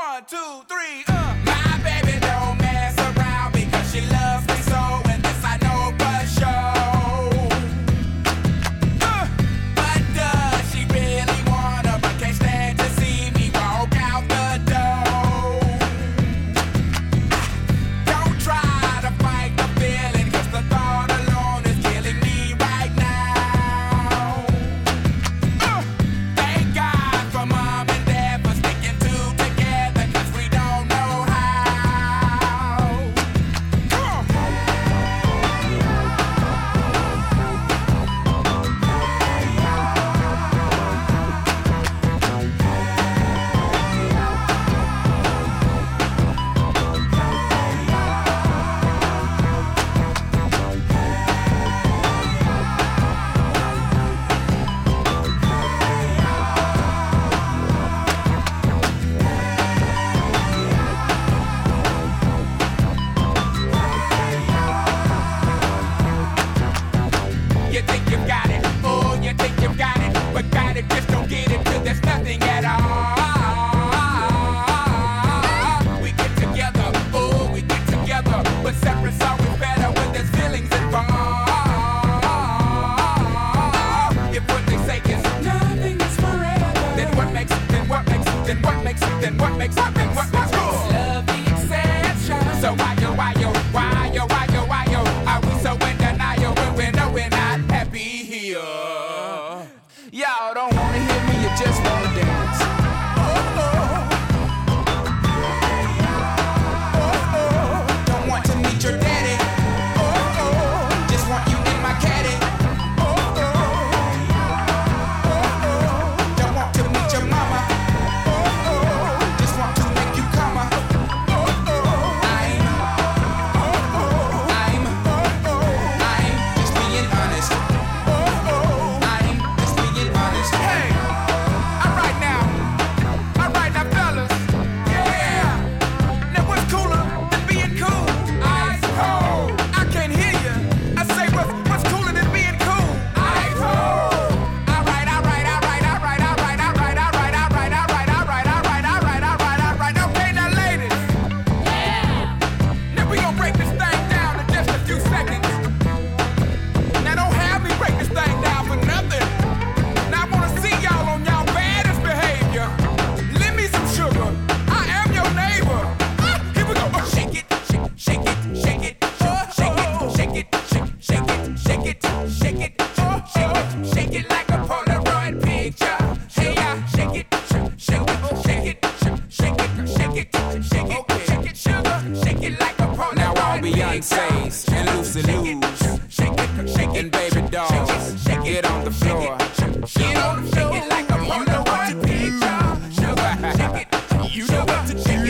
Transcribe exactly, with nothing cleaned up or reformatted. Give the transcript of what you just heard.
One, two, three, uh. My baby don't mess around because she loves me so, and this I know for sure. Uh, but does she really wanna, but can't stand to see me walk out the door? Don't try to fight the feeling, cause the thought alone is killing me right now. Uh, thank God for mom and dad for sticking two together, cause we don't know how. Come on. You think you've got it, oh, you think you've got it, but got it, just don't get it till there's nothing at all. We get together, oh, we get together, but separate's always better when there's feelings involved. If what they say is nothing is forever, then what makes, then what makes, then what makes, then what makes, then what makes love the exception? So why yo, why yo, why yo, why yo, why yo, are we so in denial when we know we're not happy here? Y'all don't wanna hear me, you just wanna dance. Oh, oh. Oh, oh. Don't want to meet your daddy. Oh, oh. Just want you in my caddy. Oh, oh. Oh, oh. Don't want to meet your mama. Oh, oh. Just want to make you come. Oh, oh. I'm, oh, oh. I'm, oh, oh. I'm just being honest. Oh, oh. I'm just being honest. Hey, alright now, alright now, fellas. Yeah. Now what's cooler than being cool? Ice cold. I can't hear you. I say what's what's cooler than being cool? Ice cold. Alright, alright, alright, alright, alright, alright, alright, alright, alright, alright, alright, alright, alright, alright. Okay, now ladies. Yeah. Now we gon' break this thing down in just a few seconds. Now don't have me break this thing down for nothing. Now I wanna see y'all on y'all baddest behavior. Lend me some sugar. I am your neighbor. Ah, here we go. Oh, shake it, shake, shake it, shake it, oh, shake it, shake it, shake, shake it, shake it, shake it, oh, shake it, shake it like a Polaroid picture. Hey, yeah, shake it, shake, shake it, shake it, shake it, shake it, shake it, shake it, sugar, shake it like a Polaroid. Now all Beyonce's and Lucy Lou's and Baby Dolls, get on the floor. Get on the floor. Shake it like a Polaroid picture. Sugar, shake it. You know what to do.